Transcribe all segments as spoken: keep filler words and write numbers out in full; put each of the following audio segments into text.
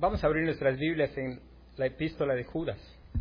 Vamos a abrir nuestras Biblias en la epístola de Judas.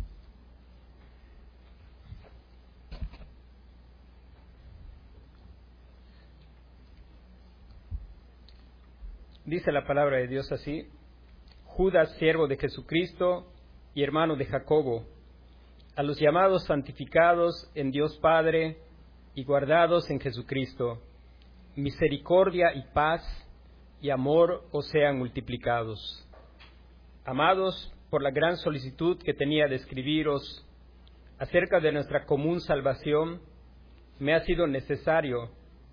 Dice la palabra de Dios así: Judas, siervo de Jesucristo y hermano de Jacobo, a los llamados santificados en Dios Padre y guardados en Jesucristo, misericordia y paz y amor os sean multiplicados. Amados, por la gran solicitud que tenía de escribiros acerca de nuestra común salvación, me ha sido necesario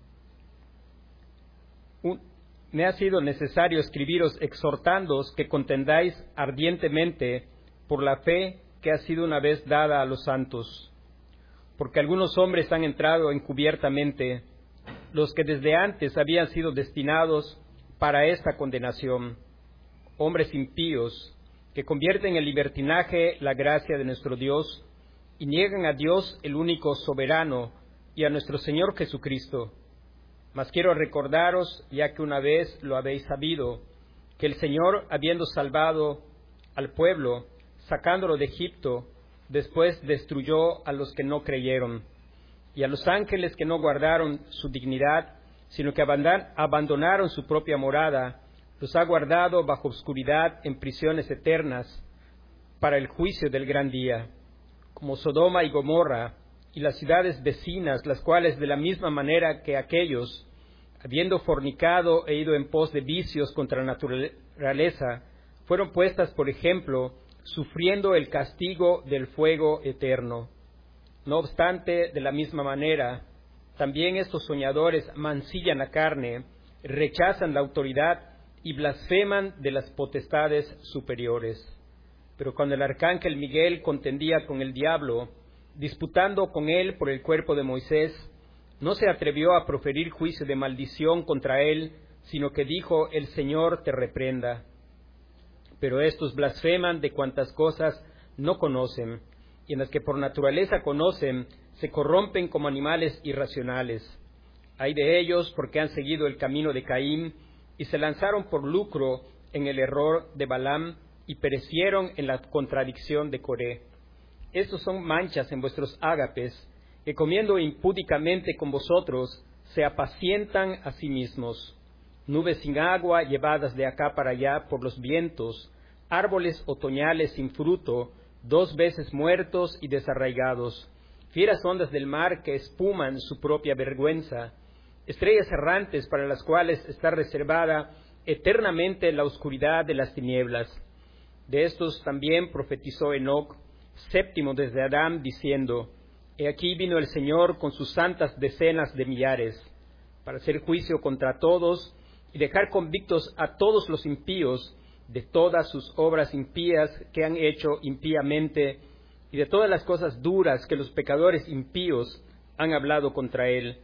un, me ha sido necesario escribiros exhortándoos que contendáis ardientemente por la fe que ha sido una vez dada a los santos, porque algunos hombres han entrado encubiertamente, los que desde antes habían sido destinados para esta condenación, hombres impíos, que convierten en libertinaje la gracia de nuestro Dios y niegan a Dios el único soberano y a nuestro Señor Jesucristo. Mas quiero recordaros, ya que una vez lo habéis sabido, que el Señor, habiendo salvado al pueblo, sacándolo de Egipto, después destruyó a los que no creyeron, y a los ángeles que no guardaron su dignidad, sino que abandonaron su propia morada, los ha guardado bajo oscuridad en prisiones eternas para el juicio del gran día, como Sodoma y Gomorra y las ciudades vecinas, las cuales de la misma manera que aquellos, habiendo fornicado e ido en pos de vicios contra la naturaleza, fueron puestas por ejemplo, sufriendo el castigo del fuego eterno. No obstante, de la misma manera, también estos soñadores mancillan la carne, rechazan la autoridad y blasfeman de las potestades superiores. Pero cuando el arcángel Miguel contendía con el diablo, disputando con él por el cuerpo de Moisés, no se atrevió a proferir juicio de maldición contra él, sino que dijo: el Señor te reprenda. Pero estos blasfeman de cuantas cosas no conocen, y en las que por naturaleza conocen, se corrompen como animales irracionales. Ay de ellos, porque han seguido el camino de Caín, y se lanzaron por lucro en el error de Balaam, y perecieron en la contradicción de Coré. Estos son manchas en vuestros ágapes, que comiendo impúdicamente con vosotros, se apacientan a sí mismos. Nubes sin agua llevadas de acá para allá por los vientos, árboles otoñales sin fruto, dos veces muertos y desarraigados, fieras ondas del mar que espuman su propia vergüenza, estrellas errantes para las cuales está reservada eternamente la oscuridad de las tinieblas. De estos también profetizó Enoc, séptimo desde Adán, diciendo: He aquí vino el Señor con sus santas decenas de millares, para hacer juicio contra todos y dejar convictos a todos los impíos de todas sus obras impías que han hecho impíamente y de todas las cosas duras que los pecadores impíos han hablado contra él.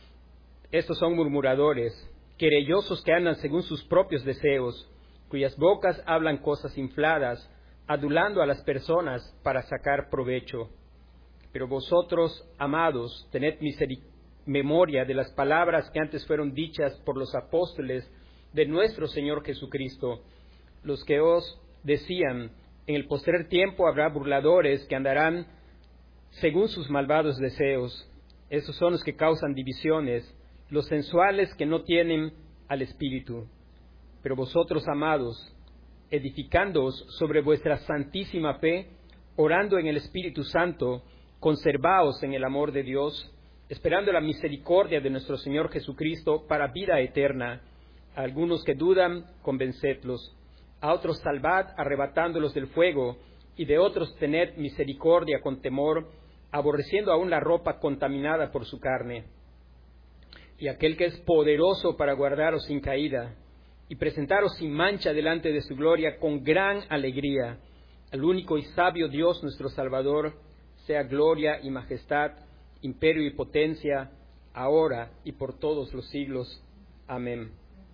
Estos son murmuradores, querellosos que andan según sus propios deseos, cuyas bocas hablan cosas infladas, adulando a las personas para sacar provecho. Pero vosotros, amados, tened memoria de las palabras que antes fueron dichas por los apóstoles de nuestro Señor Jesucristo, los que os decían: en el postrer tiempo habrá burladores que andarán según sus malvados deseos. Esos son los que causan divisiones, los sensuales que no tienen al Espíritu. Pero vosotros, amados, edificándoos sobre vuestra santísima fe, orando en el Espíritu Santo, conservaos en el amor de Dios, esperando la misericordia de nuestro Señor Jesucristo para vida eterna. A algunos que dudan, convencedlos; a otros salvad, arrebatándolos del fuego; y de otros tened misericordia con temor, aborreciendo aún la ropa contaminada por su carne. Y aquel que es poderoso para guardaros sin caída y presentaros sin mancha delante de su gloria con gran alegría, al único y sabio Dios nuestro Salvador, sea gloria y majestad, imperio y potencia, ahora y por todos los siglos. Amén.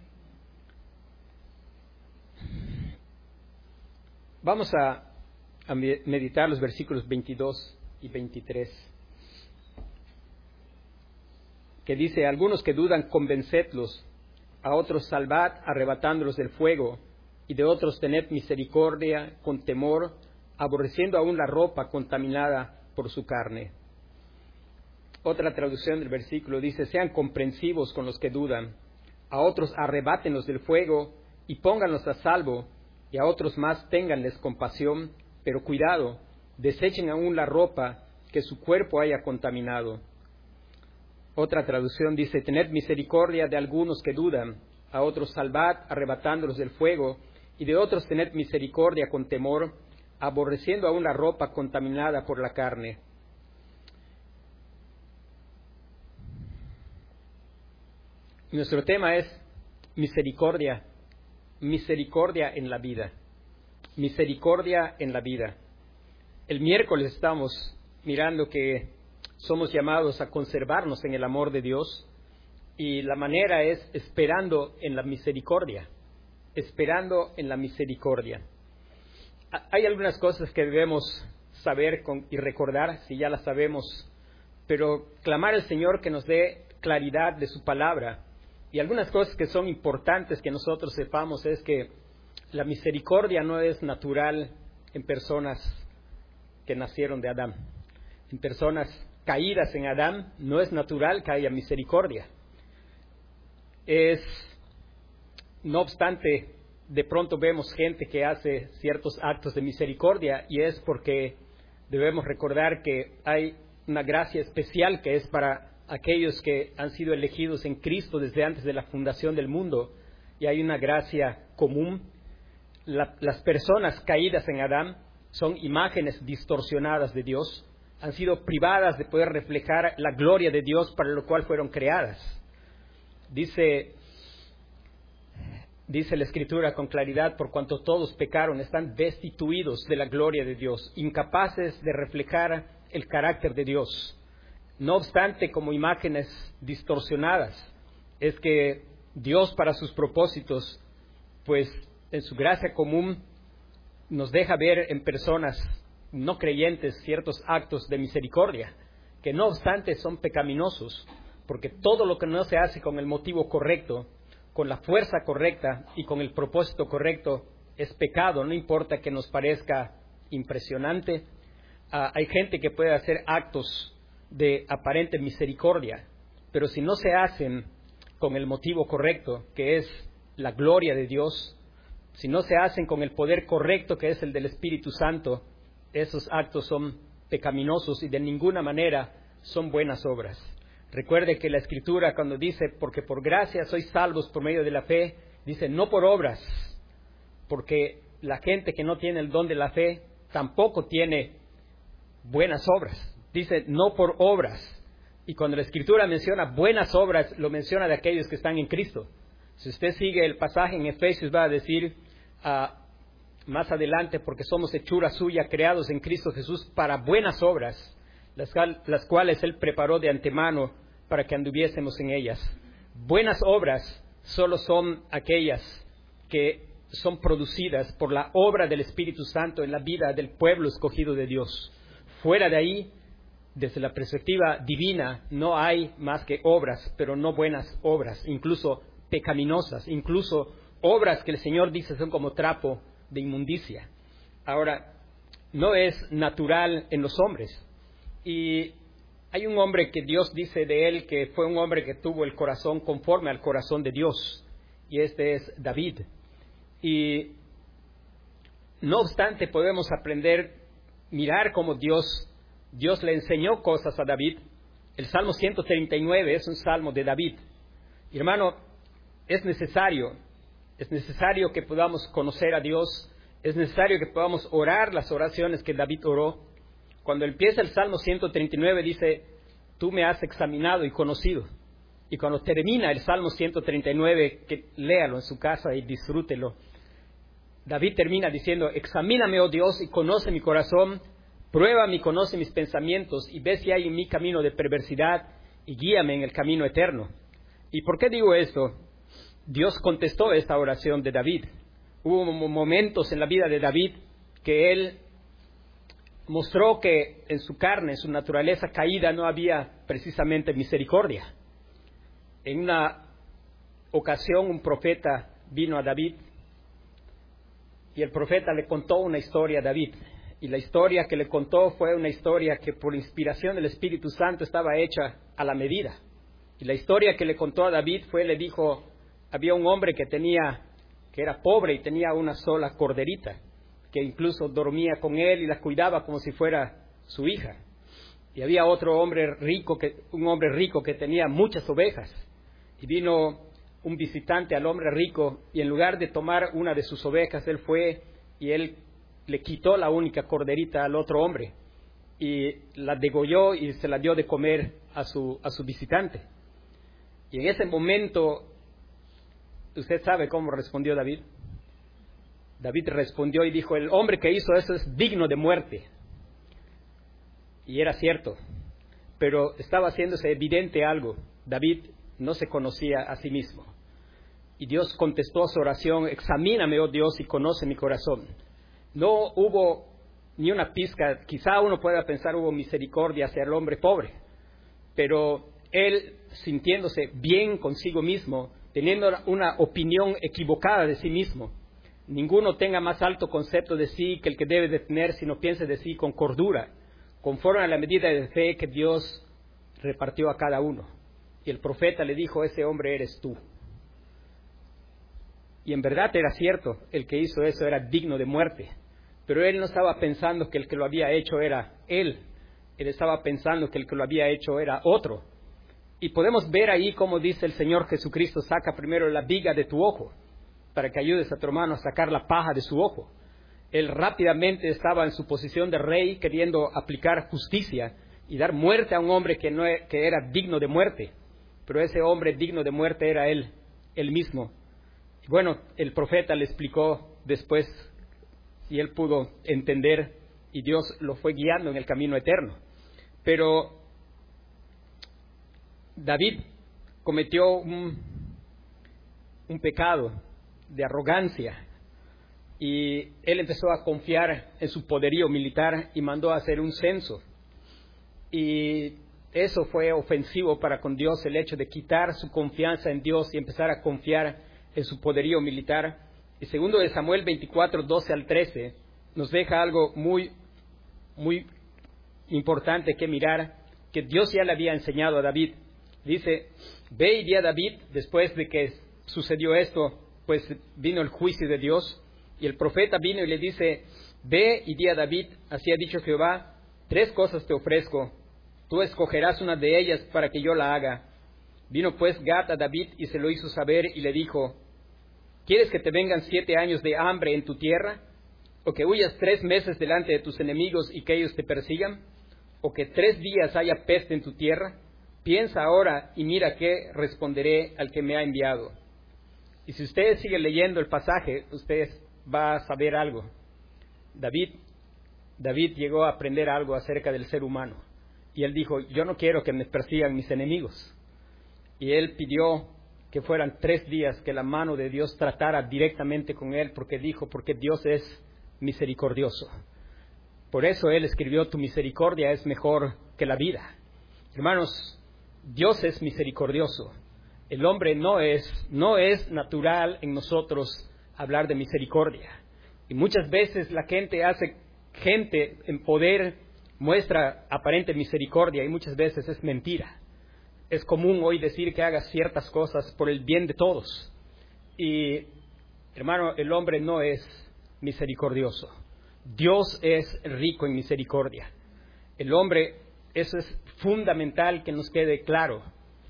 Vamos a, a meditar los versículos veintidós y veintitrés, que dice: algunos que dudan, convencedlos; a otros salvad, arrebatándolos del fuego; y de otros tened misericordia con temor, aborreciendo aún la ropa contaminada por su carne. Otra traducción del versículo dice, sean comprensivos con los que dudan, a otros arrebátenlos del fuego y pónganlos a salvo, y a otros más ténganles compasión, pero cuidado, desechen aún la ropa que su cuerpo haya contaminado. Otra traducción dice, tened misericordia de algunos que dudan, a otros salvad arrebatándolos del fuego, y de otros tened misericordia con temor, aborreciendo aún la ropa contaminada por la carne. Nuestro tema es misericordia, misericordia en la vida, misericordia en la vida. El miércoles estamos mirando que somos llamados a conservarnos en el amor de Dios y la manera es esperando en la misericordia, esperando en la misericordia. Hay algunas cosas que debemos saber con, y recordar, si ya las sabemos, pero clamar al Señor que nos dé claridad de su palabra. Y algunas cosas que son importantes que nosotros sepamos es que la misericordia no es natural en personas que nacieron de Adán. En personas caídas en Adán no es natural que haya misericordia. Es, no obstante, de pronto vemos gente que hace ciertos actos de misericordia y es porque debemos recordar que hay una gracia especial que es para aquellos que han sido elegidos en Cristo desde antes de la fundación del mundo, y hay una gracia común. La, las personas caídas en Adán son imágenes distorsionadas de Dios, han sido privadas de poder reflejar la gloria de Dios para lo cual fueron creadas. Dice, dice la Escritura con claridad, por cuanto todos pecaron, están destituidos de la gloria de Dios, incapaces de reflejar el carácter de Dios. No obstante, como imágenes distorsionadas, es que Dios para sus propósitos, pues en su gracia común, nos deja ver en personas no creyentes ciertos actos de misericordia, que no obstante son pecaminosos, porque todo lo que no se hace con el motivo correcto, con la fuerza correcta y con el propósito correcto, es pecado, no importa que nos parezca impresionante. Uh, hay gente que puede hacer actos de aparente misericordia, pero si no se hacen con el motivo correcto, que es la gloria de Dios, si no se hacen con el poder correcto, que es el del Espíritu Santo, esos actos son pecaminosos y de ninguna manera son buenas obras. Recuerde que la Escritura cuando dice, porque por gracia sois salvos por medio de la fe, dice no por obras, porque la gente que no tiene el don de la fe tampoco tiene buenas obras. Dice, no por obras. Y cuando la Escritura menciona buenas obras, lo menciona de aquellos que están en Cristo. Si usted sigue el pasaje en Efesios, va a decir uh, más adelante, porque somos hechura suya, creados en Cristo Jesús para buenas obras, las, las cuales Él preparó de antemano para que anduviésemos en ellas. Buenas obras solo son aquellas que son producidas por la obra del Espíritu Santo en la vida del pueblo escogido de Dios. Fuera de ahí, desde la perspectiva divina, no hay más que obras, pero no buenas obras, incluso pecaminosas, incluso obras que el Señor dice son como trapo de inmundicia. Ahora, no es natural en los hombres. Y hay un hombre que Dios dice de él que fue un hombre que tuvo el corazón conforme al corazón de Dios, y este es David. Y no obstante, podemos aprender, mirar cómo Dios Dios le enseñó cosas a David. El Salmo ciento treinta y nueve es un salmo de David. Y hermano, es necesario, es necesario que podamos conocer a Dios, es necesario que podamos orar las oraciones que David oró. Cuando empieza el Salmo ciento treinta y nueve dice, tú me has examinado y conocido. Y cuando termina el Salmo ciento treinta y nueve, que léalo en su casa y disfrútelo, David termina diciendo, examíname, oh Dios, y conoce mi corazón, pruébame y conoce mis pensamientos, y ve si hay en mí camino de perversidad, y guíame en el camino eterno. ¿Y por qué digo esto? Dios contestó esta oración de David. Hubo momentos en la vida de David que él mostró que en su carne, en su naturaleza caída, no había precisamente misericordia. En una ocasión un profeta vino a David y el profeta le contó una historia a David. Y la historia que le contó fue una historia que por inspiración del Espíritu Santo estaba hecha a la medida. Y la historia que le contó a David fue, le dijo, había un hombre que tenía, que era pobre y tenía una sola corderita, que incluso dormía con él y la cuidaba como si fuera su hija. Y había otro hombre rico, que, un hombre rico que tenía muchas ovejas. Y vino un visitante al hombre rico y en lugar de tomar una de sus ovejas, él fue y él le quitó la única corderita al otro hombre y la degolló y se la dio de comer a su, a su visitante. Y en ese momento, ¿usted sabe cómo respondió David? David respondió y dijo, el hombre que hizo eso es digno de muerte. Y era cierto, pero estaba haciéndose evidente algo. David no se conocía a sí mismo. Y Dios contestó a su oración, examíname, oh Dios, y conoce mi corazón. No hubo ni una pizca, quizá uno pueda pensar hubo misericordia hacia el hombre pobre, pero él, sintiéndose bien consigo mismo, teniendo una opinión equivocada de sí mismo, ninguno tenga más alto concepto de sí que el que debe de tener, sino piense de sí con cordura, conforme a la medida de fe que Dios repartió a cada uno. Y el profeta le dijo, ese hombre eres tú. Y en verdad era cierto, el que hizo eso era digno de muerte. Pero él no estaba pensando que el que lo había hecho era él. Él estaba pensando que el que lo había hecho era otro. Y podemos ver ahí cómo dice el Señor Jesucristo, saca primero la viga de tu ojo, para que ayudes a tu hermano a sacar la paja de su ojo. Él rápidamente estaba en su posición de rey, queriendo aplicar justicia y dar muerte a un hombre que, no, que era digno de muerte. Pero ese hombre digno de muerte era él, él mismo. Y bueno, el profeta le explicó después y él pudo entender y Dios lo fue guiando en el camino eterno. Pero David cometió un, un pecado de arrogancia y él empezó a confiar en su poderío militar y mandó a hacer un censo. Y eso fue ofensivo para con Dios, el hecho de quitar su confianza en Dios y empezar a confiar en su poderío militar. Y segundo de Samuel veinticuatro, doce al trece, nos deja algo muy, muy importante que mirar, que Dios ya le había enseñado a David. Dice, ve y di a David, después de que sucedió esto, pues vino el juicio de Dios, y el profeta vino y le dice, ve y di a David, así ha dicho Jehová, tres cosas te ofrezco, tú escogerás una de ellas para que yo la haga. Vino pues Gad a David y se lo hizo saber y le dijo, ¿quieres que te vengan siete años de hambre en tu tierra? ¿O que huyas tres meses delante de tus enemigos y que ellos te persigan? ¿O que tres días haya peste en tu tierra? Piensa ahora y mira qué responderé al que me ha enviado. Y si ustedes siguen leyendo el pasaje, ustedes van a saber algo. David, David llegó a aprender algo acerca del ser humano. Y él dijo, yo no quiero que me persigan mis enemigos. Y él pidió que fueran tres días que la mano de Dios tratara directamente con él, porque dijo, porque Dios es misericordioso. Por eso él escribió, tu misericordia es mejor que la vida. Hermanos, Dios es misericordioso. El hombre no es, no es natural en nosotros hablar de misericordia. Y muchas veces la gente hace, gente en poder muestra aparente misericordia y muchas veces es mentira. Es común hoy decir que hagas ciertas cosas por el bien de todos. Y, hermano, el hombre no es misericordioso. Dios es rico en misericordia. El hombre, eso es fundamental que nos quede claro.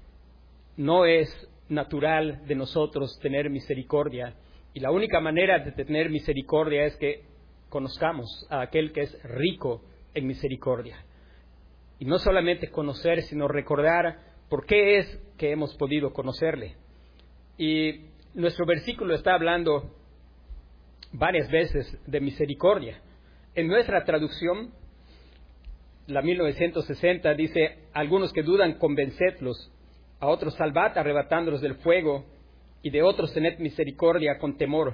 No es natural de nosotros tener misericordia. Y la única manera de tener misericordia es que conozcamos a aquel que es rico en misericordia. Y no solamente conocer, sino recordar por qué es que hemos podido conocerle. Y nuestro versículo está hablando varias veces de misericordia. En nuestra traducción, la mil novecientos sesenta, dice, algunos que dudan, convencedlos, a otros salvad, arrebatándolos del fuego, y de otros tened misericordia con temor.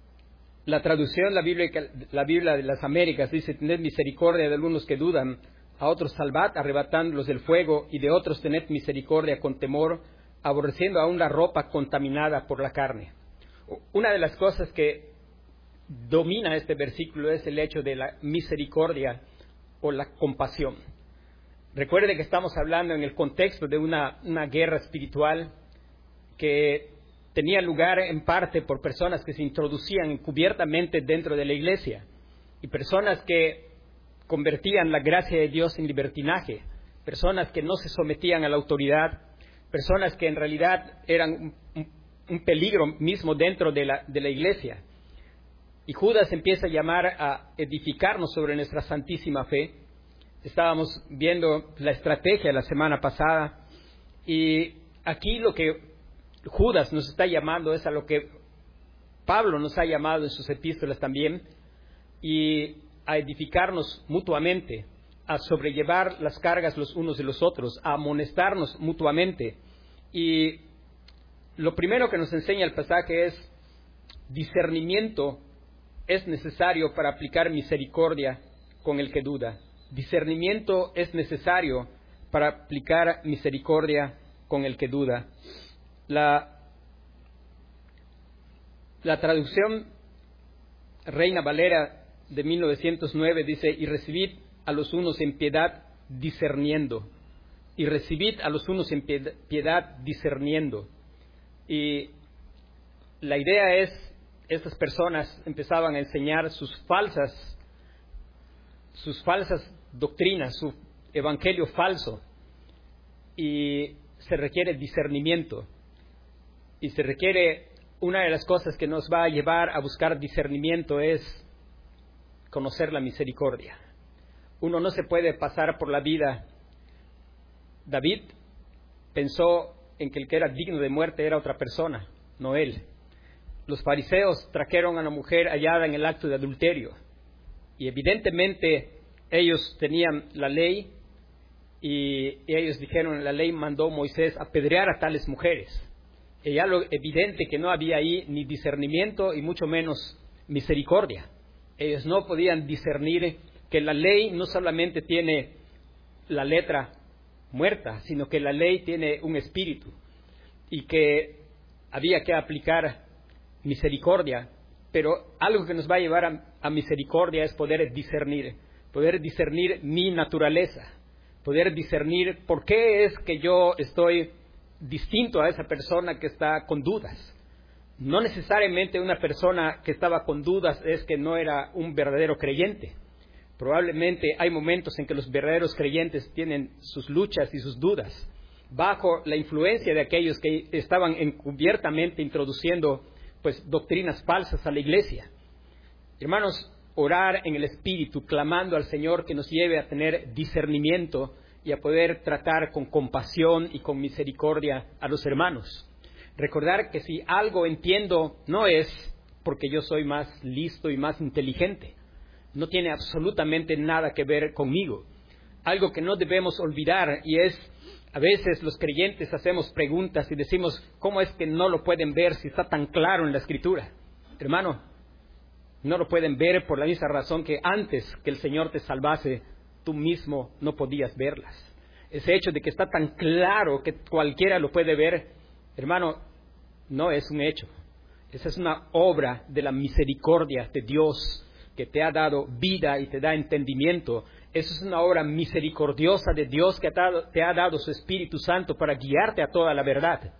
La traducción, la Biblia, la Biblia de las Américas, dice, tened misericordia de algunos que dudan, a otros salvad, arrebatándolos del fuego, y de otros tened misericordia con temor, aborreciendo aún la ropa contaminada por la carne. Una de las cosas que domina este versículo es el hecho de la misericordia o la compasión. Recuerde que estamos hablando en el contexto de una, una guerra espiritual que tenía lugar en parte por personas que se introducían encubiertamente dentro de la iglesia y personas que convertían la gracia de Dios en libertinaje, personas que no se sometían a la autoridad, personas que en realidad eran un, un, un peligro mismo dentro de la, de la iglesia. Y Judas empieza a llamar a edificarnos sobre nuestra santísima fe. Estábamos viendo la estrategia la semana pasada y aquí lo que Judas nos está llamando es a lo que Pablo nos ha llamado en sus epístolas también, y a edificarnos mutuamente, a sobrellevar las cargas los unos de los otros, a amonestarnos mutuamente. Y lo primero que nos enseña el pasaje es discernimiento es necesario para aplicar misericordia con el que duda. Discernimiento es necesario para aplicar misericordia con el que duda. La, la traducción Reina Valera de mil novecientos nueve dice: y recibid a los unos en piedad discerniendo. Y recibid a los unos en piedad discerniendo. Y la idea es, estas personas empezaban a enseñar sus falsas, sus falsas doctrinas, su evangelio falso. Y se requiere discernimiento. Y se requiere, una de las cosas que nos va a llevar a buscar discernimiento es conocer la misericordia. Uno no se puede pasar por la vida. David pensó en que el que era digno de muerte era otra persona, no él. Los fariseos trajeron a una mujer hallada en el acto de adulterio. Y evidentemente ellos tenían la ley y ellos dijeron, la ley mandó Moisés apedrear a tales mujeres. Y ya lo evidente que no había ahí ni discernimiento y mucho menos misericordia. Ellos no podían discernir que la ley no solamente tiene la letra muerta, sino que la ley tiene un espíritu y que había que aplicar misericordia. Pero algo que nos va a llevar a, a misericordia es poder discernir, poder discernir mi naturaleza, poder discernir por qué es que yo estoy distinto a esa persona que está con dudas. No necesariamente una persona que estaba con dudas es que no era un verdadero creyente. Probablemente hay momentos en que los verdaderos creyentes tienen sus luchas y sus dudas, bajo la influencia de aquellos que estaban encubiertamente introduciendo pues doctrinas falsas a la iglesia. Hermanos, orar en el Espíritu, clamando al Señor que nos lleve a tener discernimiento y a poder tratar con compasión y con misericordia a los hermanos. Recordar que si algo entiendo no es porque yo soy más listo y más inteligente. No tiene absolutamente nada que ver conmigo. Algo que no debemos olvidar, y es, a veces los creyentes hacemos preguntas y decimos, ¿cómo es que no lo pueden ver si está tan claro en la Escritura? Hermano, no lo pueden ver por la misma razón que antes que el Señor te salvase, tú mismo no podías verlas. Ese hecho de que está tan claro que cualquiera lo puede ver, hermano, no es un hecho. Esa es una obra de la misericordia de Dios que te ha dado vida y te da entendimiento. Eso es una obra misericordiosa de Dios que te ha, dado, te ha dado su Espíritu Santo para guiarte a toda la verdad.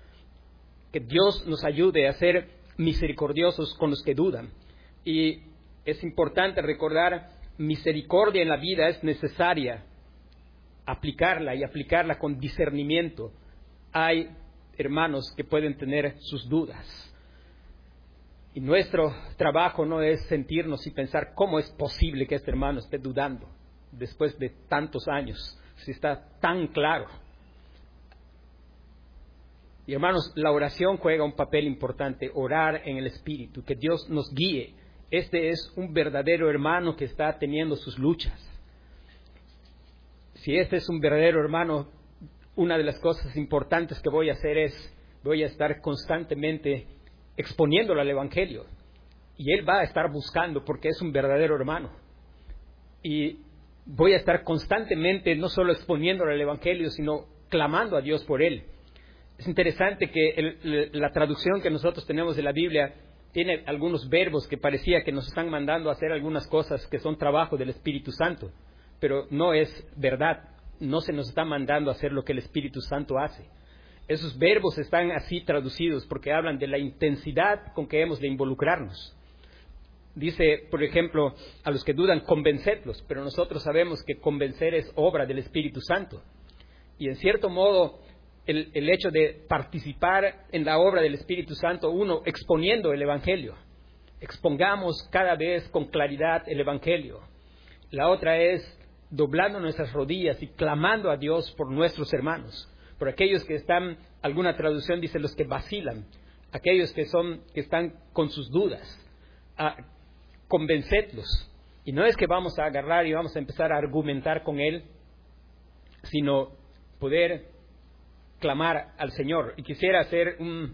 Que Dios nos ayude a ser misericordiosos con los que dudan. Y es importante recordar, misericordia en la vida es necesaria. Aplicarla y aplicarla con discernimiento. Hay hermanos que pueden tener sus dudas. Y nuestro trabajo no es sentirnos y pensar cómo es posible que este hermano esté dudando después de tantos años, si está tan claro. Y hermanos, la oración juega un papel importante, orar en el Espíritu, que Dios nos guíe. Este es un verdadero hermano que está teniendo sus luchas. Si este es un verdadero hermano, una de las cosas importantes que voy a hacer es, voy a estar constantemente exponiéndolo al Evangelio. Y él va a estar buscando porque es un verdadero hermano. Y voy a estar constantemente no solo exponiéndole el Evangelio, sino clamando a Dios por él. Es interesante que el, la traducción que nosotros tenemos de la Biblia tiene algunos verbos que parecía que nos están mandando a hacer algunas cosas que son trabajo del Espíritu Santo, pero no es verdad. No se nos está mandando a hacer lo que el Espíritu Santo hace. Esos verbos están así traducidos porque hablan de la intensidad con que hemos de involucrarnos. Dice, por ejemplo, a los que dudan, convencedlos, pero nosotros sabemos que convencer es obra del Espíritu Santo. Y en cierto modo, el, el hecho de participar en la obra del Espíritu Santo, uno, exponiendo el Evangelio. Expongamos cada vez con claridad el Evangelio. La otra es doblando nuestras rodillas y clamando a Dios por nuestros hermanos. Por aquellos que están, alguna traducción dice los que vacilan, aquellos que son, que están con sus dudas. Ah, convencedlos. Y no es que vamos a agarrar y vamos a empezar a argumentar con él, sino poder clamar al Señor. Y quisiera hacer un,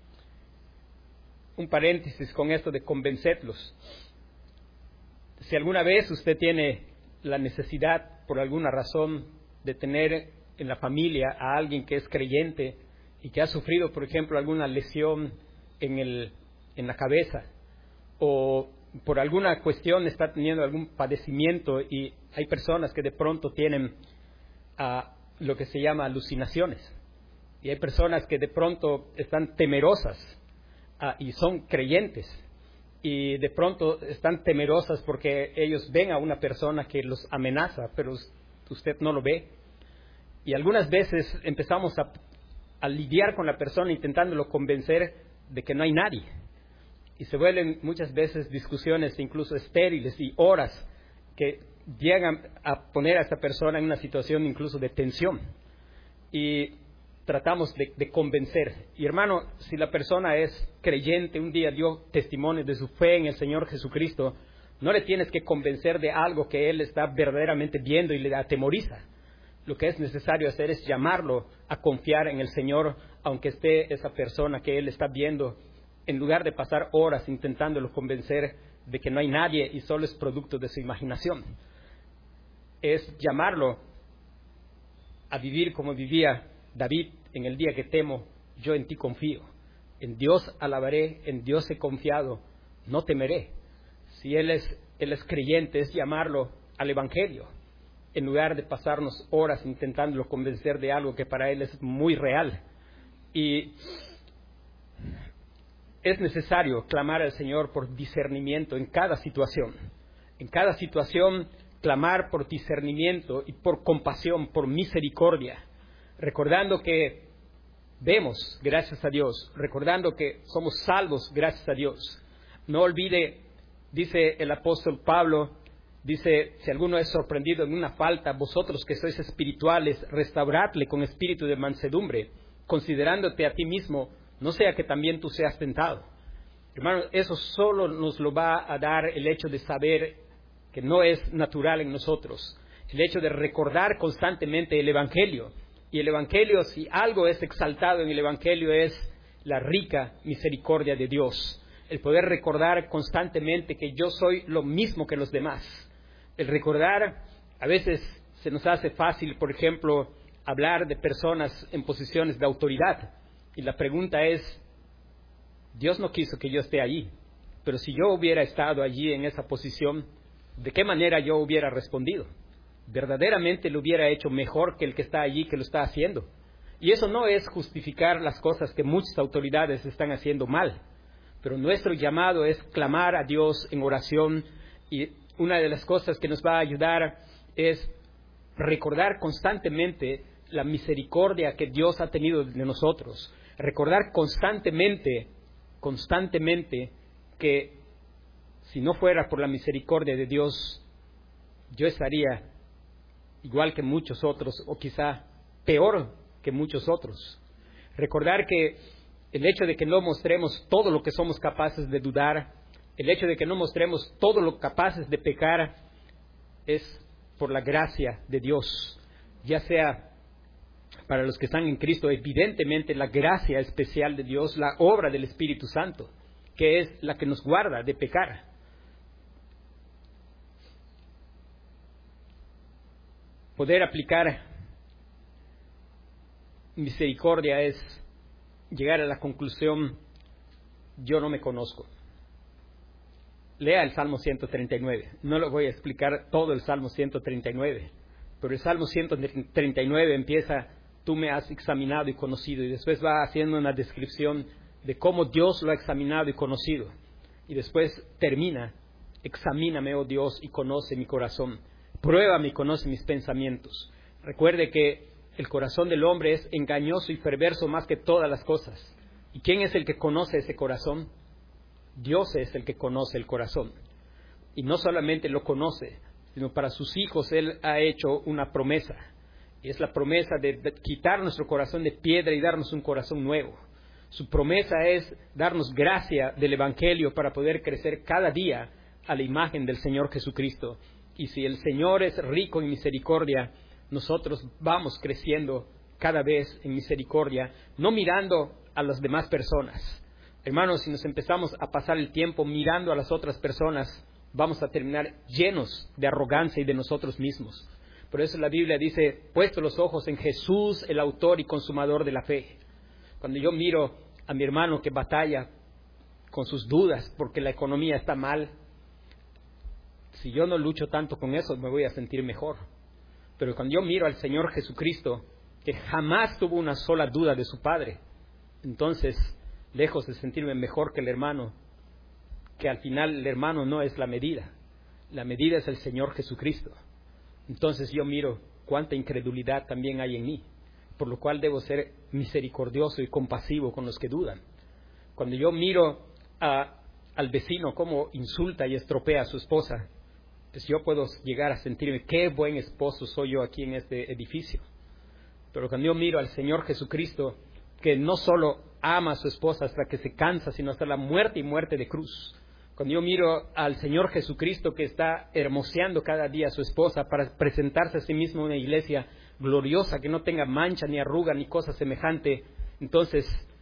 un paréntesis con esto de convencedlos. Si alguna vez usted tiene la necesidad, por alguna razón, de tener en la familia a alguien que es creyente y que ha sufrido, por ejemplo, alguna lesión en, el, en la cabeza, o por alguna cuestión está teniendo algún padecimiento, y hay personas que de pronto tienen uh, lo que se llama alucinaciones, y hay personas que de pronto están temerosas uh, y son creyentes, y de pronto están temerosas porque ellos ven a una persona que los amenaza, pero usted no lo ve. Y algunas veces empezamos a, a lidiar con la persona intentándolo convencer de que no hay nadie. Y se vuelven muchas veces discusiones incluso estériles y horas que llegan a poner a esta persona en una situación incluso de tensión. Y tratamos de, de convencer. Y hermano, si la persona es creyente, un día dio testimonio de su fe en el Señor Jesucristo, no le tienes que convencer de algo que él está verdaderamente viendo y le atemoriza. Lo que es necesario hacer es llamarlo a confiar en el Señor, aunque esté esa persona que él está viendo, en lugar de pasar horas intentándolo convencer de que no hay nadie y solo es producto de su imaginación. Es llamarlo a vivir como vivía David: en el día que temo, yo en ti confío. En Dios alabaré, en Dios he confiado, no temeré. Si él es, él es creyente, es llamarlo al Evangelio, en lugar de pasarnos horas intentándolo convencer de algo que para él es muy real. Y es necesario clamar al Señor por discernimiento en cada situación. En cada situación, clamar por discernimiento y por compasión, por misericordia. Recordando que vemos, gracias a Dios, recordando que somos salvos, gracias a Dios. No olvide, dice el apóstol Pablo, dice, si alguno es sorprendido en una falta, vosotros que sois espirituales, restauradle con espíritu de mansedumbre, considerándote a ti mismo, no sea que también tú seas tentado. Hermano, eso solo nos lo va a dar el hecho de saber que no es natural en nosotros, el hecho de recordar constantemente el Evangelio. Y el Evangelio, si algo es exaltado en el Evangelio, es la rica misericordia de Dios. El poder recordar constantemente que yo soy lo mismo que los demás. El recordar, a veces se nos hace fácil, por ejemplo, hablar de personas en posiciones de autoridad. Y la pregunta es, Dios no quiso que yo esté allí, pero si yo hubiera estado allí en esa posición, ¿de qué manera yo hubiera respondido? Verdaderamente lo hubiera hecho mejor que el que está allí, que lo está haciendo. Y eso no es justificar las cosas que muchas autoridades están haciendo mal, pero nuestro llamado es clamar a Dios en oración, y una de las cosas que nos va a ayudar es recordar constantemente la misericordia que Dios ha tenido de nosotros, recordar constantemente, constantemente que si no fuera por la misericordia de Dios, yo estaría igual que muchos otros, o quizá peor que muchos otros. Recordar que el hecho de que no mostremos todo lo que somos capaces de dudar, el hecho de que no mostremos todo lo capaces de pecar, es por la gracia de Dios, ya sea para los que están en Cristo, evidentemente la gracia especial de Dios, la obra del Espíritu Santo, que es la que nos guarda de pecar. poder aplicar misericordia es llegar a la conclusión: yo no me conozco. Lea el Salmo ciento treinta y nueve. No lo voy a explicar todo el Salmo ciento treinta y nueve, pero el Salmo ciento treinta y nueve empieza: tú me has examinado y conocido, y después va haciendo una descripción de cómo Dios lo ha examinado y conocido, y después termina: examíname, oh Dios, y conoce mi corazón, pruébame y conoce mis pensamientos. Recuerde que el corazón del hombre es engañoso y perverso más que todas las cosas. ¿Y quién es el que conoce ese corazón? Dios es el que conoce el corazón. Y no solamente lo conoce, sino para sus hijos Él ha hecho una promesa. Y es la promesa de, de quitar nuestro corazón de piedra y darnos un corazón nuevo. Su promesa es darnos gracia del Evangelio para poder crecer cada día a la imagen del Señor Jesucristo. Y si el Señor es rico en misericordia, nosotros vamos creciendo cada vez en misericordia, no mirando a las demás personas. Hermanos, si nos empezamos a pasar el tiempo mirando a las otras personas, vamos a terminar llenos de arrogancia y de nosotros mismos. Por eso la Biblia dice: puesto los ojos en Jesús, el autor y consumador de la fe. Cuando yo miro a mi hermano que batalla con sus dudas porque la economía está mal, si yo no lucho tanto con eso, me voy a sentir mejor. Pero cuando yo miro al Señor Jesucristo, que jamás tuvo una sola duda de su Padre, entonces, lejos de sentirme mejor que el hermano, que al final el hermano no es la medida, la medida es el Señor Jesucristo. Entonces yo miro cuánta incredulidad también hay en mí, por lo cual debo ser misericordioso y compasivo con los que dudan. Cuando yo miro a, al vecino cómo insulta y estropea a su esposa, pues yo puedo llegar a sentirme: qué buen esposo soy yo aquí en este edificio. Pero cuando yo miro al Señor Jesucristo, que no solo ama a su esposa hasta que se cansa, sino hasta la muerte y muerte de cruz. Cuando yo miro al Señor Jesucristo, que está hermoseando cada día a su esposa para presentarse a sí mismo en una iglesia gloriosa, que no tenga mancha, ni arruga, ni cosa semejante, entonces,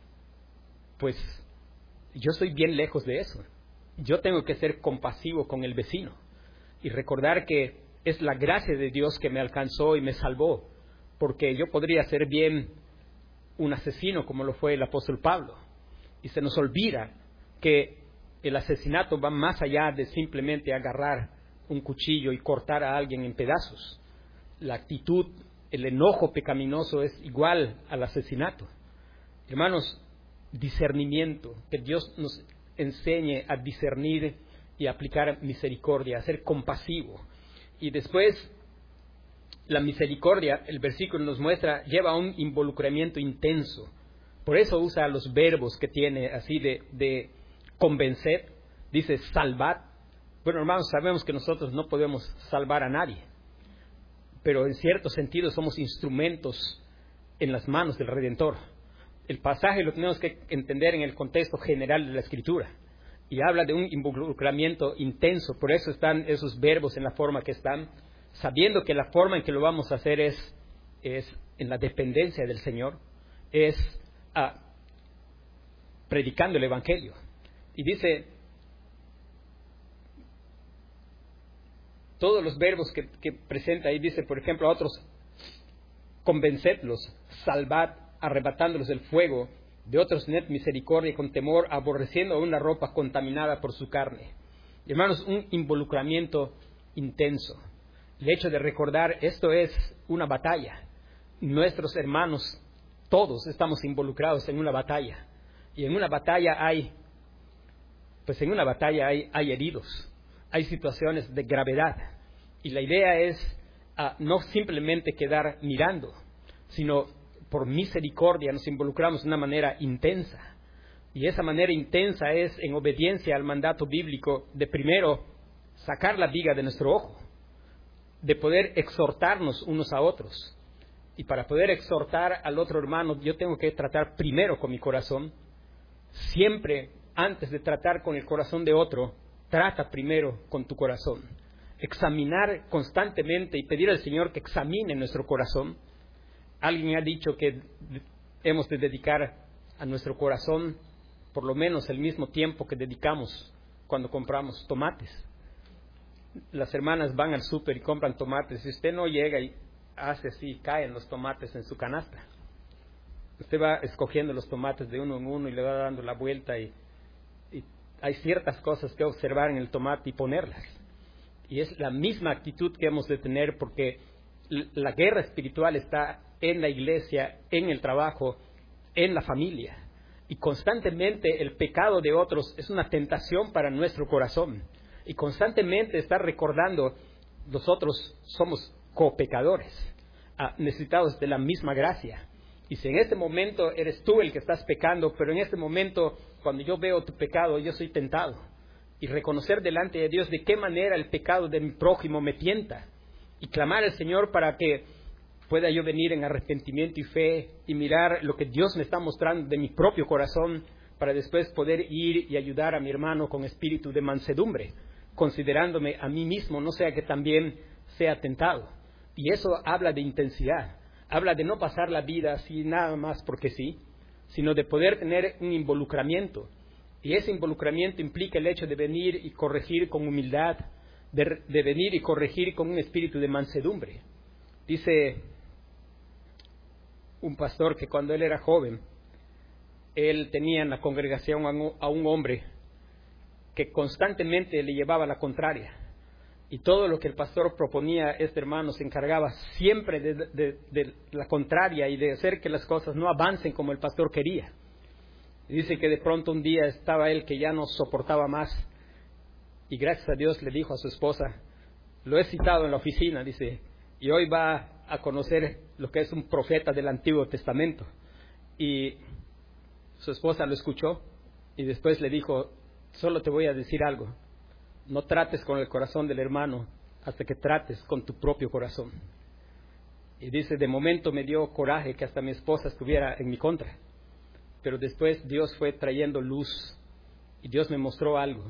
pues, yo estoy bien lejos de eso. Yo tengo que ser compasivo con el vecino y recordar que es la gracia de Dios que me alcanzó y me salvó, porque yo podría ser bien un asesino como lo fue el apóstol Pablo, y se nos olvida que el asesinato va más allá de simplemente agarrar un cuchillo y cortar a alguien en pedazos. La actitud, el enojo pecaminoso es igual al asesinato. Hermanos, discernimiento, que Dios nos enseñe a discernir y a aplicar misericordia, a ser compasivo. Y después, la misericordia, el versículo nos muestra, lleva un involucramiento intenso. Por eso usa los verbos que tiene así de, de convencer. Dice salvad. Bueno, hermanos, sabemos que nosotros no podemos salvar a nadie, pero en cierto sentido somos instrumentos en las manos del Redentor. El pasaje lo tenemos que entender en el contexto general de la Escritura, y habla de un involucramiento intenso. Por eso están esos verbos en la forma que están, sabiendo que la forma en que lo vamos a hacer es, es en la dependencia del Señor, es ah, predicando el Evangelio. Y dice, todos los verbos que, que presenta ahí, dice, por ejemplo, a otros, convencedlos, salvad, arrebatándolos del fuego; de otros tened misericordia con temor, aborreciendo una ropa contaminada por su carne. Y, hermanos, un involucramiento intenso. El hecho de recordar, esto es una batalla. Nuestros hermanos, todos estamos involucrados en una batalla. Y en una batalla hay, pues en una batalla hay, hay heridos, hay situaciones de gravedad. Y la idea es uh, no simplemente quedar mirando, sino por misericordia nos involucramos de una manera intensa. Y esa manera intensa es en obediencia al mandato bíblico de primero sacar la viga de nuestro ojo, de poder exhortarnos unos a otros. Y para poder exhortar al otro hermano, yo tengo que tratar primero con mi corazón. Siempre, antes de tratar con el corazón de otro, trata primero con tu corazón. Examinar constantemente y pedir al Señor que examine nuestro corazón. Alguien ha dicho que hemos de dedicar a nuestro corazón por lo menos el mismo tiempo que dedicamos cuando compramos tomates. Las hermanas van al súper y compran tomates. Si usted no llega y hace así, caen los tomates en su canasta. Usted va escogiendo los tomates de uno en uno y le va dando la vuelta y, y hay ciertas cosas que observar en el tomate y ponerlas. Y es la misma actitud que hemos de tener, porque la guerra espiritual está en la iglesia, en el trabajo, en la familia. Y constantemente el pecado de otros es una tentación para nuestro corazón. Y constantemente está recordando, nosotros somos copecadores, ah, necesitados de la misma gracia. Y si en este momento eres tú el que estás pecando, pero en este momento, cuando yo veo tu pecado, yo soy tentado. Y reconocer delante de Dios de qué manera el pecado de mi prójimo me tienta. Y clamar al Señor para que pueda yo venir en arrepentimiento y fe y mirar lo que Dios me está mostrando de mi propio corazón, para después poder ir y ayudar a mi hermano con espíritu de mansedumbre, considerándome a mí mismo, no sea que también sea tentado. Y eso habla de intensidad, habla de no pasar la vida así nada más porque sí, sino de poder tener un involucramiento. Y ese involucramiento implica el hecho de venir y corregir con humildad, de, de venir y corregir con un espíritu de mansedumbre. Dice un pastor que cuando él era joven, él tenía en la congregación a un hombre que constantemente le llevaba la contraria. Y todo lo que el pastor proponía, este hermano se encargaba siempre de, de, de la contraria y de hacer que las cosas no avancen como el pastor quería. Y dice que de pronto un día estaba él que ya no soportaba más, y gracias a Dios le dijo a su esposa, lo he citado en la oficina, dice, y hoy va a conocer lo que es un profeta del Antiguo Testamento. Y su esposa lo escuchó y después le dijo, solo te voy a decir algo, no trates con el corazón del hermano hasta que trates con tu propio corazón. Y dice, de momento me dio coraje que hasta mi esposa estuviera en mi contra, pero después Dios fue trayendo luz y Dios me mostró algo.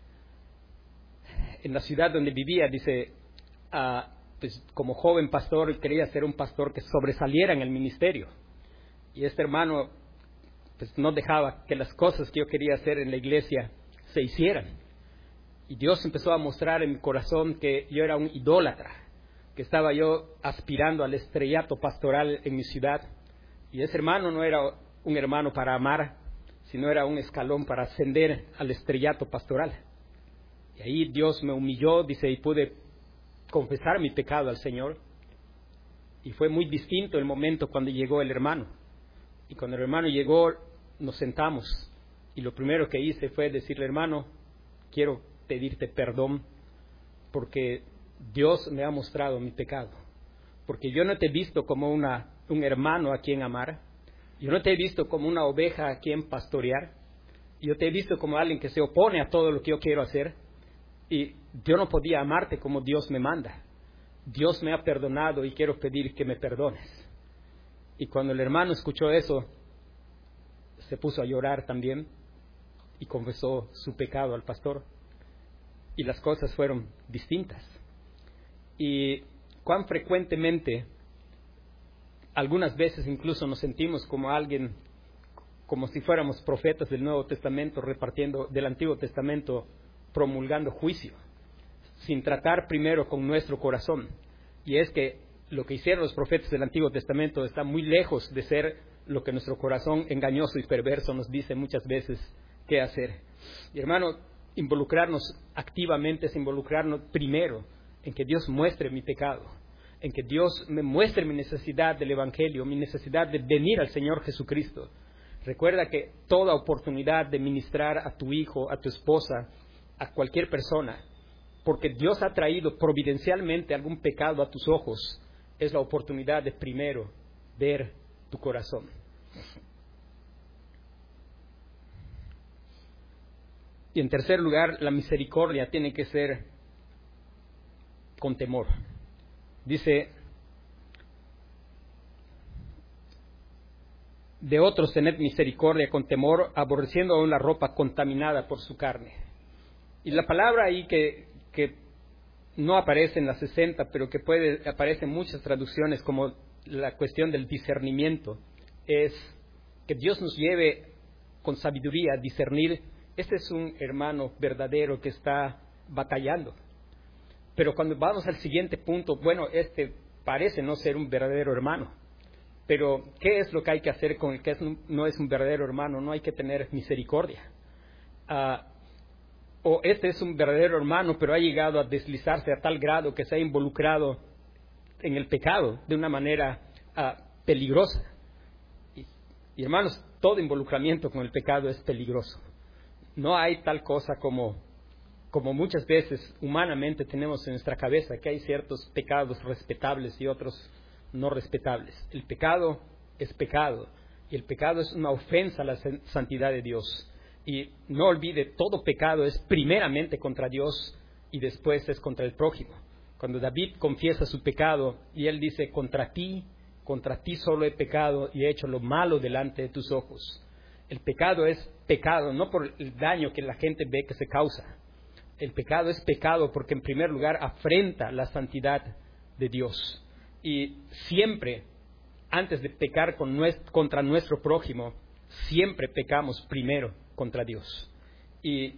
En la ciudad donde vivía, dice, uh, pues como joven pastor quería ser un pastor que sobresaliera en el ministerio, y este hermano pues no dejaba que las cosas que yo quería hacer en la iglesia se hicieran. Y Dios empezó a mostrar en mi corazón que yo era un idólatra, que estaba yo aspirando al estrellato pastoral en mi ciudad. Y ese hermano no era un hermano para amar, sino era un escalón para ascender al estrellato pastoral. Y ahí Dios me humilló, dice, y pude confesar mi pecado al Señor. Y fue muy distinto el momento cuando llegó el hermano. Y cuando el hermano llegó, nos sentamos. Y lo primero que hice fue decirle, hermano, quiero pedirte perdón porque Dios me ha mostrado mi pecado. Porque yo no te he visto como una, un hermano a quien amar. Yo no te he visto como una oveja a quien pastorear. Yo te he visto como alguien que se opone a todo lo que yo quiero hacer. Y yo no podía amarte como Dios me manda. Dios me ha perdonado y quiero pedir que me perdones. Y cuando el hermano escuchó eso, se puso a llorar también y confesó su pecado al pastor. Y las cosas fueron distintas. Y cuán frecuentemente, algunas veces incluso nos sentimos como alguien, como si fuéramos profetas del Nuevo Testamento, repartiendo del Antiguo Testamento, promulgando juicio, sin tratar primero con nuestro corazón. Y es que lo que hicieron los profetas del Antiguo Testamento está muy lejos de ser lo que nuestro corazón engañoso y perverso nos dice muchas veces qué hacer. Y hermano, involucrarnos activamente es involucrarnos primero en que Dios muestre mi pecado, en que Dios me muestre mi necesidad del Evangelio, mi necesidad de venir al Señor Jesucristo. Recuerda que toda oportunidad de ministrar a tu hijo, a tu esposa, a cualquier persona, porque Dios ha traído providencialmente algún pecado a tus ojos, es la oportunidad de primero ver tu corazón. Y en tercer lugar, la misericordia tiene que ser con temor. Dice, de otros tened misericordia con temor, aborreciendo aún la ropa contaminada por su carne. Y la palabra ahí que, que no aparece en las sesenta, pero que puede aparece en muchas traducciones como la cuestión del discernimiento, es que Dios nos lleve con sabiduría a discernir, este es un hermano verdadero que está batallando. Pero cuando vamos al siguiente punto, bueno, este parece no ser un verdadero hermano. Pero, ¿qué es lo que hay que hacer con el que es, no es un verdadero hermano? No hay que tener misericordia. Uh, o este es un verdadero hermano, pero ha llegado a deslizarse a tal grado que se ha involucrado en el pecado de una manera uh, peligrosa. Y, y hermanos, todo involucramiento con el pecado es peligroso. No hay tal cosa como, como muchas veces humanamente tenemos en nuestra cabeza, que hay ciertos pecados respetables y otros no respetables. El pecado es pecado, y el pecado es una ofensa a la santidad de Dios. Y no olvide, todo pecado es primeramente contra Dios y después es contra el prójimo. Cuando David confiesa su pecado y él dice, contra ti, contra ti solo he pecado y he hecho lo malo delante de tus ojos. El pecado es pecado, no por el daño que la gente ve que se causa. El pecado es pecado porque en primer lugar afrenta la santidad de Dios. Y siempre, antes de pecar con nuestro, contra nuestro prójimo, siempre pecamos primero contra Dios. Y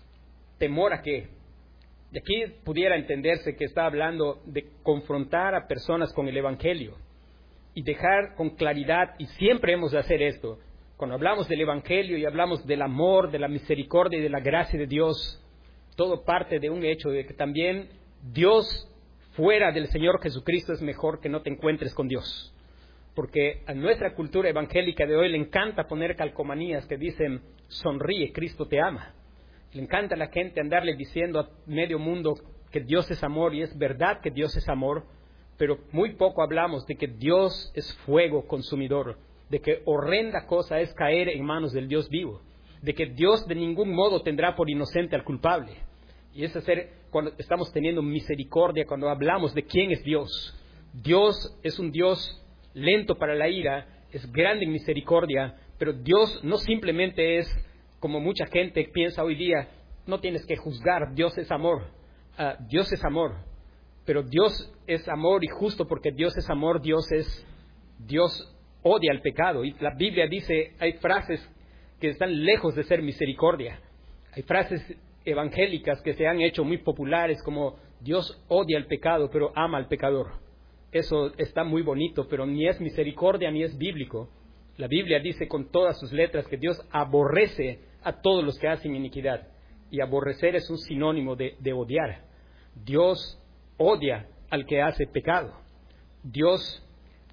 temor a qué. De aquí pudiera entenderse que está hablando de confrontar a personas con el Evangelio y dejar con claridad, y siempre hemos de hacer esto, cuando hablamos del Evangelio y hablamos del amor, de la misericordia y de la gracia de Dios, todo parte de un hecho de que también Dios fuera del Señor Jesucristo es mejor que no te encuentres con Dios. Porque a nuestra cultura evangélica de hoy le encanta poner calcomanías que dicen, sonríe, Cristo te ama. Le encanta a la gente andarle diciendo a medio mundo que Dios es amor, y es verdad que Dios es amor, pero muy poco hablamos de que Dios es fuego consumidor, de que horrenda cosa es caer en manos del Dios vivo, de que Dios de ningún modo tendrá por inocente al culpable. Y es hacer, cuando estamos teniendo misericordia, cuando hablamos de quién es Dios. Dios es un Dios lento para la ira, es grande en misericordia, pero Dios no simplemente es, como mucha gente piensa hoy día, no tienes que juzgar, Dios es amor. Uh, Dios es amor, pero Dios es amor, y justo porque Dios es amor, Dios es, Dios odia el pecado. Y la Biblia dice, hay frases que están lejos de ser misericordia. Hay frases evangélicas que se han hecho muy populares como Dios odia el pecado, pero ama al pecador. Eso está muy bonito, pero ni es misericordia ni es bíblico. La Biblia dice con todas sus letras que Dios aborrece a todos los que hacen iniquidad. Y aborrecer es un sinónimo de, de odiar. Dios odia al que hace pecado. Dios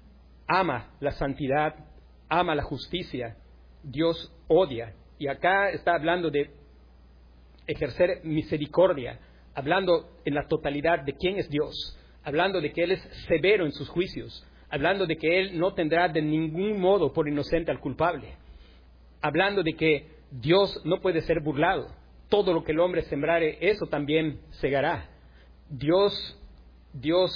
ama la santidad, ama la justicia. Dios odia. Y acá está hablando de ejercer misericordia, hablando en la totalidad de quién es Dios, hablando de que Él es severo en sus juicios, hablando de que Él no tendrá de ningún modo por inocente al culpable, hablando de que Dios no puede ser burlado. Todo lo que el hombre sembrare, eso también segará. Dios, Dios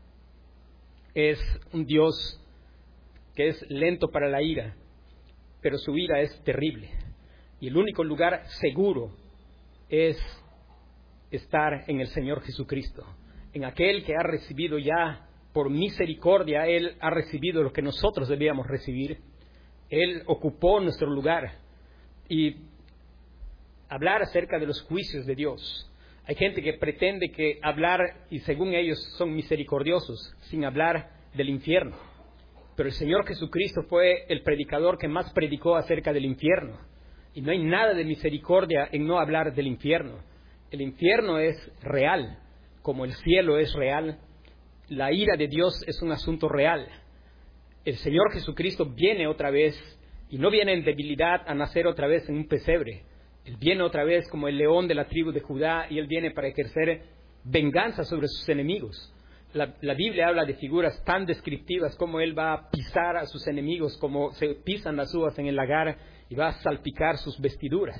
es un Dios que es lento para la ira, pero su ira es terrible. Y el único lugar seguro es estar en el Señor Jesucristo, en aquel que ha recibido ya por misericordia. Él ha recibido lo que nosotros debíamos recibir. Él ocupó nuestro lugar. Y hablar acerca de los juicios de Dios. Hay gente que pretende que hablar, y según ellos son misericordiosos, sin hablar del infierno. Pero el Señor Jesucristo fue el predicador que más predicó acerca del infierno. Y no hay nada de misericordia en no hablar del infierno. El infierno es real, como el cielo es real. La ira de Dios es un asunto real. El Señor Jesucristo viene otra vez, y no viene en debilidad a nacer otra vez en un pesebre. Él viene otra vez como el león de la tribu de Judá, y Él viene para ejercer venganza sobre sus enemigos. La, la Biblia habla de figuras tan descriptivas como Él va a pisar a sus enemigos, como se pisan las uvas en el lagar, y va a salpicar sus vestiduras.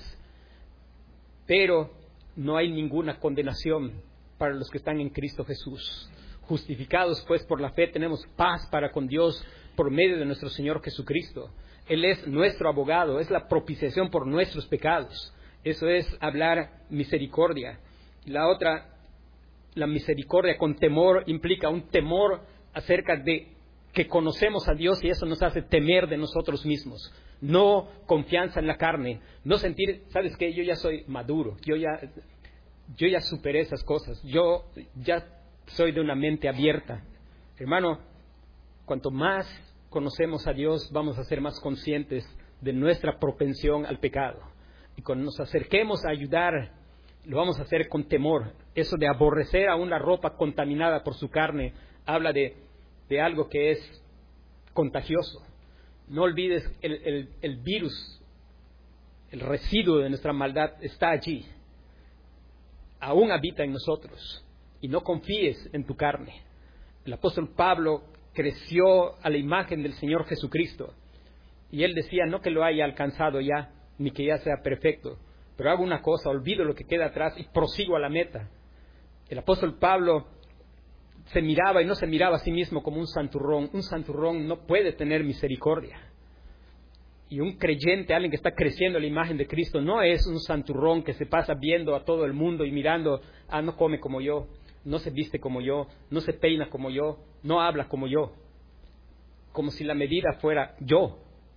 Pero no hay ninguna condenación para los que están en Cristo Jesús. Justificados pues por la fe tenemos paz para con Dios por medio de nuestro Señor Jesucristo. Él es nuestro abogado, es la propiciación por nuestros pecados. Eso es hablar misericordia. La otra, la misericordia con temor, implica un temor acerca de que conocemos a Dios, y eso nos hace temer de nosotros mismos. No confianza en la carne, no sentir, ¿sabes qué? Yo ya soy maduro, yo ya, yo ya superé esas cosas, yo ya soy de una mente abierta. Hermano, cuanto más conocemos a Dios, vamos a ser más conscientes de nuestra propensión al pecado. Y cuando nos acerquemos a ayudar, lo vamos a hacer con temor. Eso de aborrecer aún la ropa contaminada por su carne, habla de, de algo que es contagioso. No olvides, el, el, el virus, el residuo de nuestra maldad está allí. Aún habita en nosotros. Y no confíes en tu carne. El apóstol Pablo creció a la imagen del Señor Jesucristo. Y él decía, no que lo haya alcanzado ya, ni que ya sea perfecto, pero hago una cosa, olvido lo que queda atrás y prosigo a la meta. El apóstol Pablo se miraba y no se miraba a sí mismo como un santurrón. Un santurrón no puede tener misericordia. Y un creyente, alguien que está creciendo a la imagen de Cristo, no es un santurrón que se pasa viendo a todo el mundo y mirando, ah, no come como yo, no se viste como yo, no se peina como yo, no habla como yo. Como si la medida fuera yo.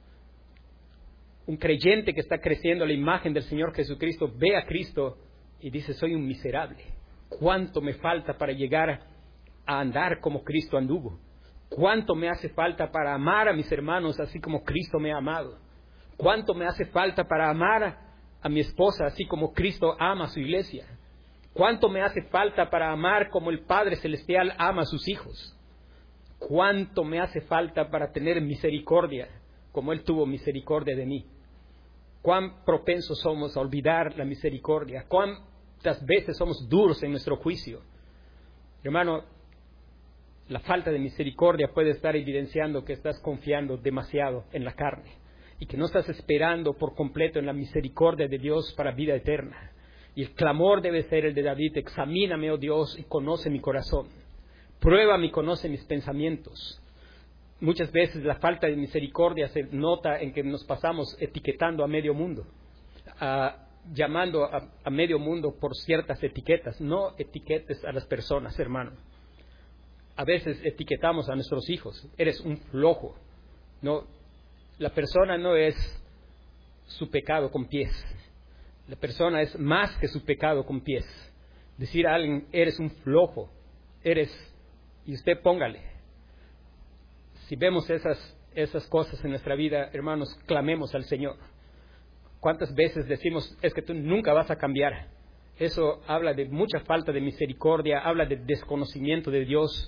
Un creyente que está creciendo a la imagen del Señor Jesucristo ve a Cristo y dice, soy un miserable. ¿Cuánto me falta para llegar a andar como Cristo anduvo? ¿Cuánto me hace falta para amar a mis hermanos así como Cristo me ha amado? ¿Cuánto me hace falta para amar a mi esposa así como Cristo ama a su iglesia? ¿Cuánto me hace falta para amar como el Padre Celestial ama a sus hijos? ¿Cuánto me hace falta para tener misericordia como Él tuvo misericordia de mí? ¿Cuán propensos somos a olvidar la misericordia? ¿Cuántas veces somos duros en nuestro juicio? Hermano, la falta de misericordia puede estar evidenciando que estás confiando demasiado en la carne y que no estás esperando por completo en la misericordia de Dios para vida eterna. Y el clamor debe ser el de David, examíname, oh Dios, y conoce mi corazón. Pruébame y conoce mis pensamientos. Muchas veces la falta de misericordia se nota en que nos pasamos etiquetando a medio mundo, a, llamando a, a medio mundo por ciertas etiquetas. No etiquetes a las personas, hermano. A veces etiquetamos a nuestros hijos. Eres un flojo. No, la persona no es su pecado con pies. La persona es más que su pecado con pies. Decir a alguien, eres un flojo, eres, y usted póngale. Si vemos esas, esas cosas en nuestra vida, hermanos, clamemos al Señor. ¿Cuántas veces decimos, es que tú nunca vas a cambiar? Eso habla de mucha falta de misericordia, habla de desconocimiento de Dios.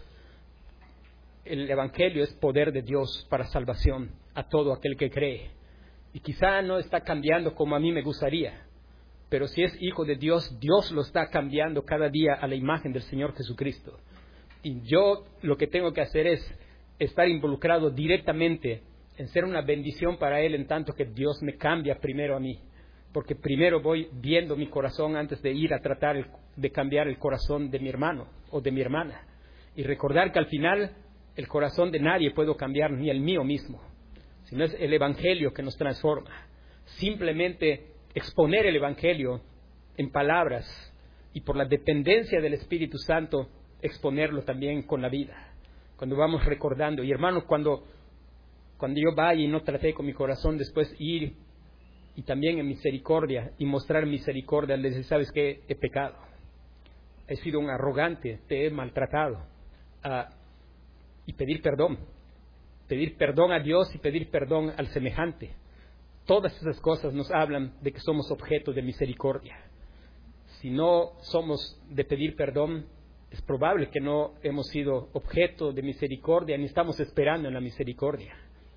El Evangelio es poder de Dios para salvación a todo aquel que cree. Y quizá no está cambiando como a mí me gustaría, pero si es hijo de Dios, Dios lo está cambiando cada día a la imagen del Señor Jesucristo. Y yo lo que tengo que hacer es estar involucrado directamente en ser una bendición para Él, en tanto que Dios me cambia primero a mí. Porque primero voy viendo mi corazón antes de ir a tratar el, de cambiar el corazón de mi hermano o de mi hermana. Y recordar que al final el corazón de nadie puedo cambiar, ni el mío mismo, sino es el Evangelio que nos transforma. Simplemente exponer el Evangelio en palabras y por la dependencia del Espíritu Santo exponerlo también con la vida. Cuando vamos recordando, y hermanos, cuando, cuando yo vaya y no traté con mi corazón, después ir y también en misericordia y mostrar misericordia, les decir, ¿sabes qué? He pecado, he sido un arrogante, te he maltratado, uh, y pedir perdón, pedir perdón a Dios y pedir perdón al semejante. Todas esas cosas nos hablan de que somos objeto de misericordia. Si no somos de pedir perdón, es probable que no hemos sido objeto de misericordia, ni estamos esperando en la misericordia.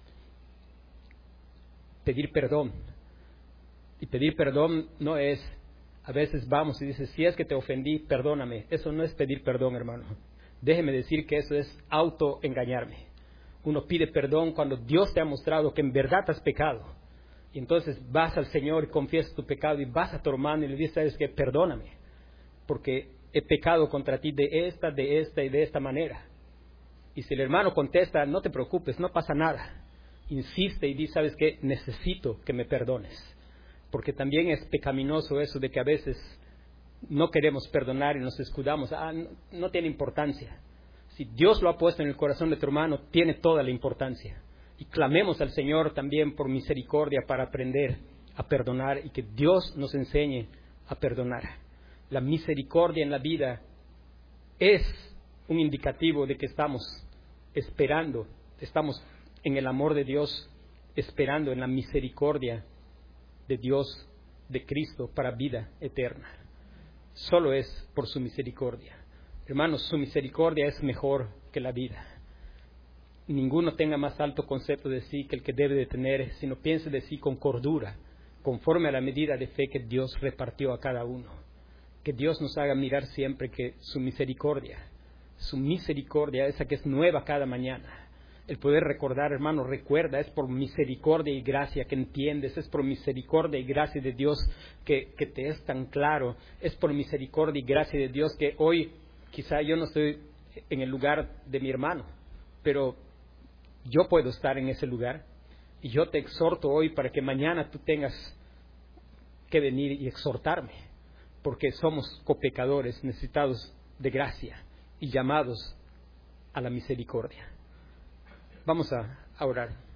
Pedir perdón. Y pedir perdón no es, a veces vamos y dices, si es que te ofendí, perdóname. Eso no es pedir perdón, hermano. Déjeme decir que eso es autoengañarme. Uno pide perdón cuando Dios te ha mostrado que en verdad has pecado. Y entonces vas al Señor y confiesas tu pecado y vas a tu hermano y le dices, ¿sabes qué? Perdóname, porque he pecado contra ti de esta, de esta y de esta manera. Y si el hermano contesta, no te preocupes, no pasa nada. Insiste y dice, ¿sabes qué? Necesito que me perdones. Porque también es pecaminoso eso de que a veces no queremos perdonar y nos escudamos. Ah, no, no tiene importancia. Si Dios lo ha puesto en el corazón de tu hermano, tiene toda la importancia. Y clamemos al Señor también por misericordia para aprender a perdonar y que Dios nos enseñe a perdonar. La misericordia en la vida es un indicativo de que estamos esperando, estamos en el amor de Dios, esperando en la misericordia de Dios, de Cristo, para vida eterna. Solo es por su misericordia. Hermanos, su misericordia es mejor que la vida. Ninguno tenga más alto concepto de sí que el que debe de tener, sino piense de sí con cordura, conforme a la medida de fe que Dios repartió a cada uno. Que Dios nos haga mirar siempre que su misericordia, su misericordia, esa que es nueva cada mañana, el poder recordar, hermano, recuerda, es por misericordia y gracia que entiendes, es por misericordia y gracia de Dios que, que te es tan claro, es por misericordia y gracia de Dios que hoy quizá yo no estoy en el lugar de mi hermano, pero yo puedo estar en ese lugar y yo te exhorto hoy para que mañana tú tengas que venir y exhortarme, porque somos copecadores necesitados de gracia y llamados a la misericordia. Vamos a, a orar.